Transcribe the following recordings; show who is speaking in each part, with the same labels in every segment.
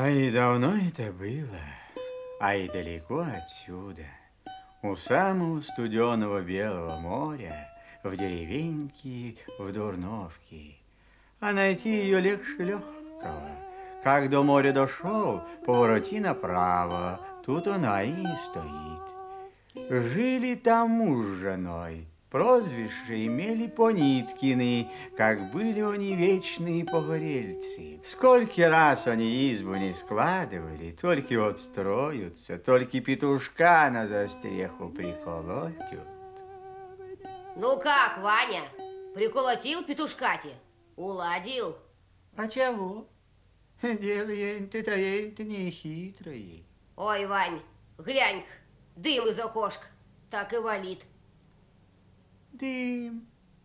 Speaker 1: и давно это было, и далеко отсюда, у самого студеного Белого моря, в деревеньке, в Дурновке. А найти ее легче легкого. Как до моря дошел, повороти направо, тут она и стоит. Жили там муж с женой, прозвище имели Пониткины, как были они вечные погорельцы. Сколько раз они избу не складывали, только вот строятся, только петушка на застреху приколотят.
Speaker 2: Ну как, Ваня, приколотил петушка-те? Уладил?
Speaker 1: А чего? Дело ент-то не хитрое.
Speaker 2: Ой, Вань, глянь-ка, дым из окошка, так и валит.
Speaker 1: Дым.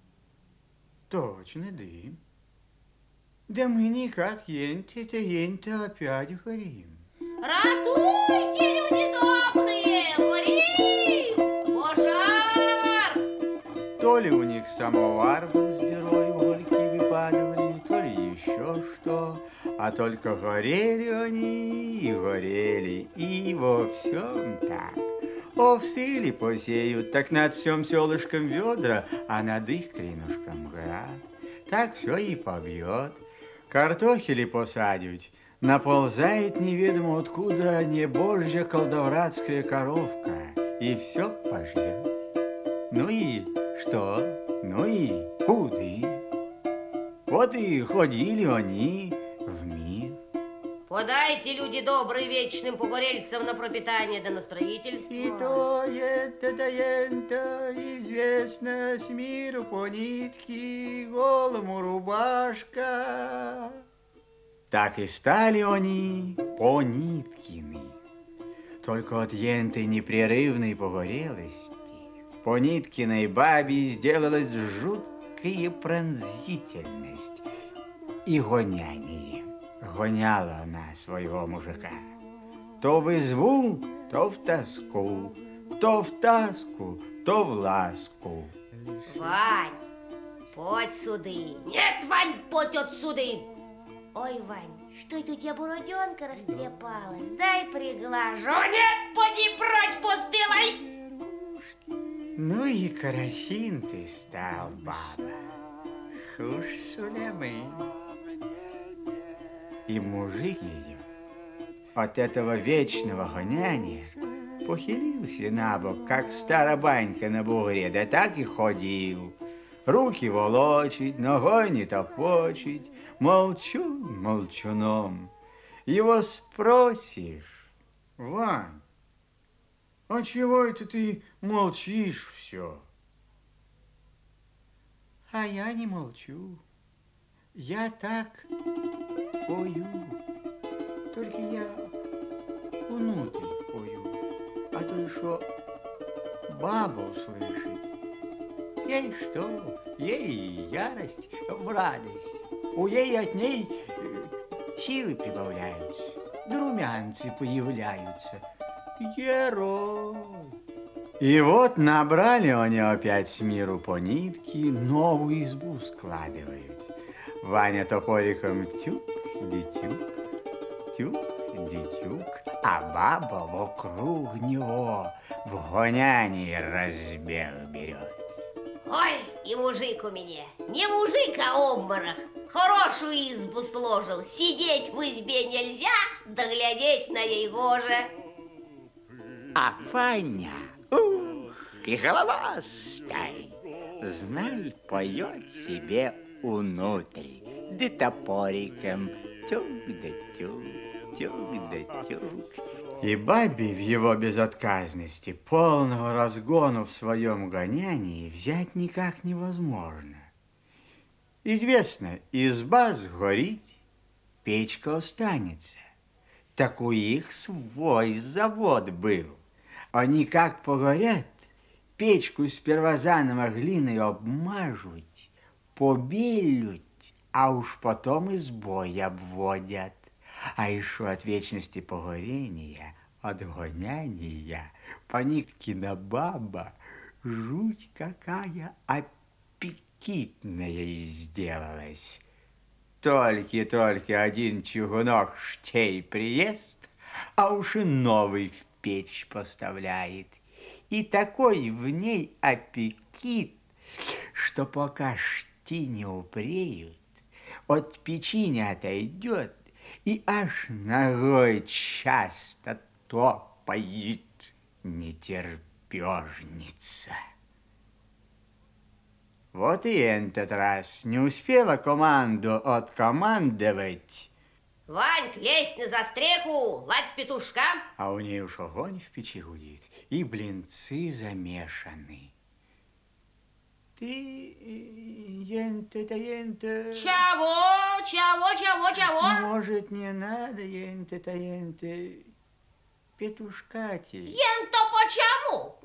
Speaker 1: Точно дым. Да мы никак ент-то опять горим.
Speaker 2: Ратуйте, люди добрые, горим! Пожар!
Speaker 1: То ли у них самовар был с дырой, угольки выпадывали, то ли еще что. А только горели они и горели, и во всем так. Овсы ли посеют, так над всем селышком ведра, а над их клинушком град. Так все и побьет. Картохи посадят, наползает неведомо откуда небожья колдовратская коровка, и все пожрет. Ну и что? Ну и куды? Вот и ходили они в мир.
Speaker 2: Подайте, люди добрые, вечным погорельцам на пропитание да на строительство.
Speaker 1: И то это известно с миру по нитке, голому рубашка. Так и стали они Пониткины. Только от ентой непрерывной погорелости в Пониткиной бабе сделалась жуткая пронзительность и гоняние. Гоняла она своего мужика. То в избу, то в тоску, то в таску, то в ласку.
Speaker 2: Вань, подь суды. Нет, Вань, подь отсюды. Ой, Вань, что это у тебя бороденка растрепалась? Дай приглажу. Нет, поди прочь, постылой.
Speaker 1: Ну и карасин ты стал, баба. Хуш Сулейман. И мужик ее от этого вечного гоняния похилился на бок, как старая банька на бугре, да так и ходил. Руки волочить, ногой не топочить, молчун молчуном. Его спросишь: Вань, а чего это ты молчишь все? А я не молчу, я так пою, только я внутрь пою, а то еще бабу услышать. Ей что? Ей ярость в радость. У ей от ней силы прибавляются, да румянцы появляются. Герой. И вот набрали они опять с миру по нитке, новую избу складывают. Ваня топориком тюк-дитюк, тюк-дитюк, а баба вокруг него в гонянии разбег берет.
Speaker 2: Ой, и мужик у меня. Не мужик, а обморок. Хорошую избу сложил. Сидеть в избе нельзя, да глядеть на ей гоже.
Speaker 1: А Ваня, ух, и головастый, знай, поет себе внутрь, да топориком тюк да тюк, тюк да тюк. И бабе в его безотказности, полного разгону в своем гонянии взять никак невозможно. Известно, изба сгорит, печка останется. Так у их свой завод был. Они как погорят, печку сперва заново глиной обмажут, побелют, а уж потом избой обводят. А еще от вечности погорения, от гоняния, Пониткина баба жуть какая аппетитная сделалась. только один чугунок штей приест, а уж и новый в печь поставляет. И такой в ней аппетит, что пока шти не упреют, от печи не отойдет и аж ногой часто топает нетерпежница. Вот и этот раз не успела команду откомандовать.
Speaker 2: Вань, лезь на застреху, ладь петушка.
Speaker 1: А у ней уж огонь в печи гудит, и блинцы замешаны. Ты, ента-таента...
Speaker 2: Чего?
Speaker 1: Может, не надо, ента-таента, петушка тебе?
Speaker 2: Ента почему?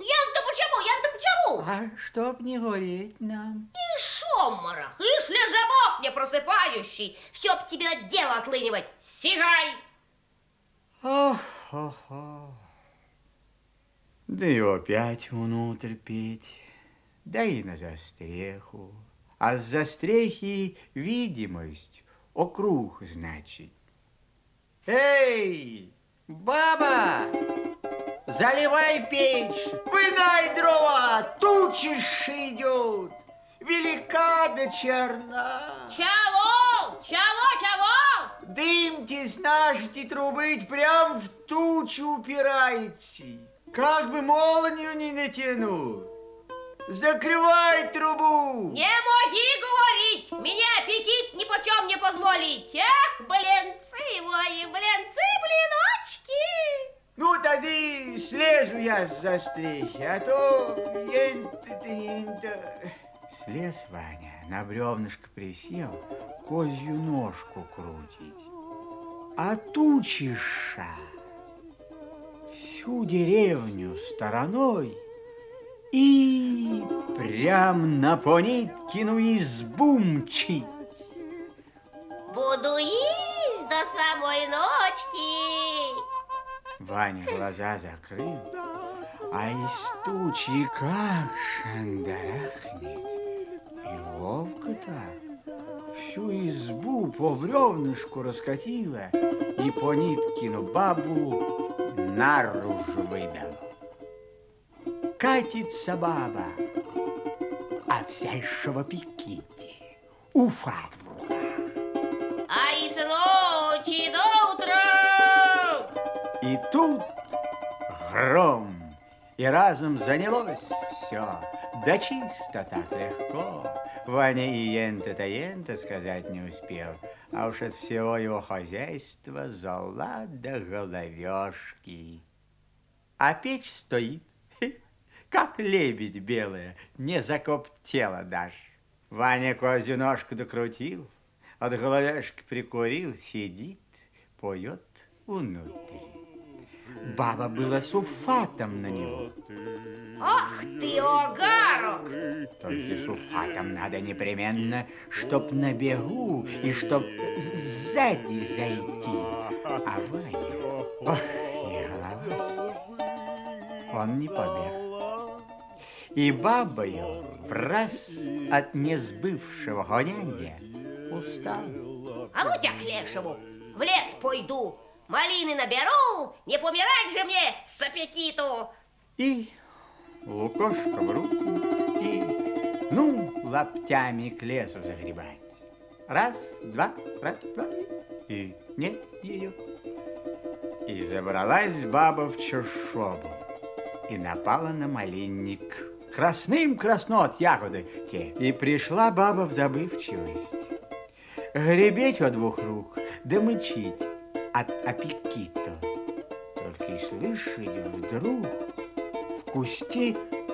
Speaker 1: А чтоб не гореть нам.
Speaker 2: И шоморох, ишь лежебок не просыпающий, все б тебе от дела отлынивать. Сигай!
Speaker 1: Ох-хо-хо. Да и опять внутрь петь, да и на застреху. А с застрехи видимость, округ, значит. Эй, баба, заливай печь, вынай дрова, тучище идет, велика да черна.
Speaker 2: Чего?
Speaker 1: Дым с нашей трубы прям в тучу упирается, как бы молнию не натянул. Закрывай трубу!
Speaker 2: Не моги говорить! Меня аппетит ни почем не позволить! Эх, блинцы мои, блиночки!
Speaker 1: Ну, тогда слезу я с застрехи, а то... Слез Ваня, на бревнышко присел, козью ножку крутить. А тучиша всю деревню стороной и прям на Пониткину избу мчит.
Speaker 2: Буду есть до самой ночки.
Speaker 1: Ваня глаза закрыл, а из тучи как шандарахнет. И ловко так всю избу по бревнышку раскатила и Пониткину бабу наружу выдала. Катится баба, а вся из шавопиките, уфат в руках.
Speaker 2: А и с ночи до утра.
Speaker 1: И тут гром, и разом занялось все, да чисто так легко. Ваня и ента-таента сказать не успел, а уж от всего его хозяйства зола до головешки. А печь стоит, как лебедь белая, не закоптела даже. Ваня козью ножку докрутил, от головешки прикурил, сидит, поет внутри. Баба была с уфатом на него.
Speaker 2: Ах ты, огарок!
Speaker 1: Только с уфатом надо непременно, чтоб на бегу и чтоб сзади зайти. А Ваня, ох, и головастый, он не побег. И баба его враз от несбывшего гонянья устал.
Speaker 2: А ну тебя к лешему, в лес пойду, малины наберу, не помирать же мне с аппетиту.
Speaker 1: И лукошко в руку, и ну лаптями к лесу загребать. Раз, два, и нет ее. И забралась баба в чащобу и напала на малинник. Красным красно от ягоды те. И пришла баба в забывчивость. Гребеть во двух рук, да мычить от аппетита. Только и слышать вдруг в кусте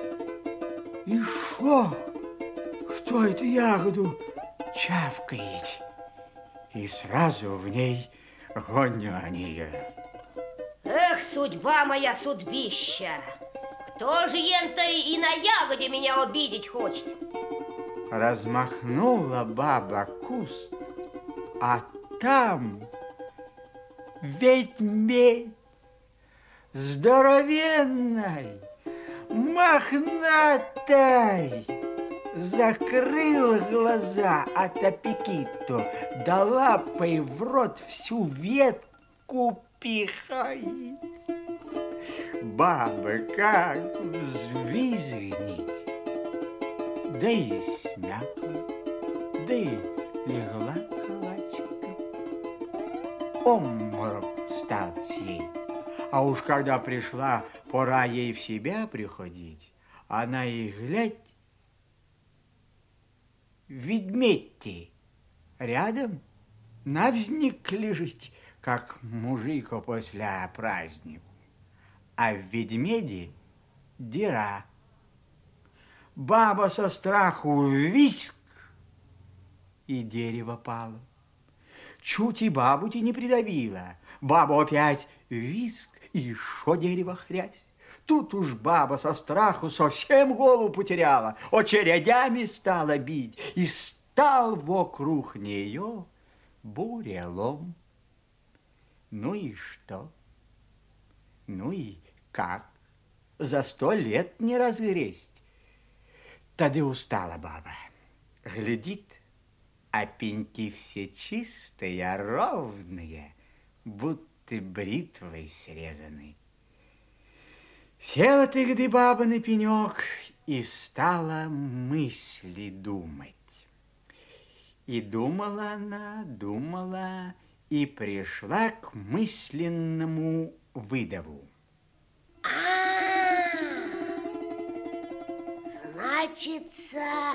Speaker 1: и шо? Кто эту ягоду чавкает? И сразу в ней гоняние.
Speaker 2: Эх, судьба моя, судьбища! Кто же ента и на ягоде меня обидеть хочет?
Speaker 1: Размахнула баба куст, а там ведь здоровенной, мохнатой, закрыл глаза от аппетиту, да лапой в рот всю ветку пихай. Баба как взвизгнет, да и смякла, да и легла калачиком. Обморок стал с ей. А уж когда пришла пора ей в себя приходить, она и глядь, ведмедь рядом навзник лежит, как мужика после праздника. А в ведмеде дыра. Баба со страху виск, и дерево пало. Чуть и бабу-то не придавила. Баба опять виск, и еще дерево хрясь. Тут уж баба со страху совсем голову потеряла, очередями стала бить, и стал вокруг нее бурелом. Ну и что? Ну и как? За 100 лет не разгресть. Тогда устала баба. Глядит, а пеньки все чистые, ровные, будто бритвой срезаны. Села ты, где баба, на пенек, и стала мысли думать. И думала она, думала, и пришла к мысленному выдаву.
Speaker 2: Значится,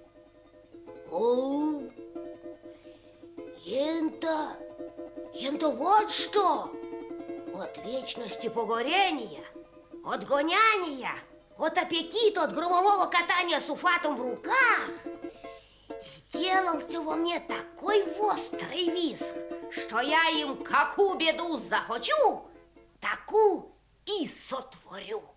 Speaker 2: ента вот что, от вечности погорения, от гоняния, от аппетита, от громового катания с уфатом в руках сделался во мне такой острый визг, что я им какую беду захочу, таку и сотворю.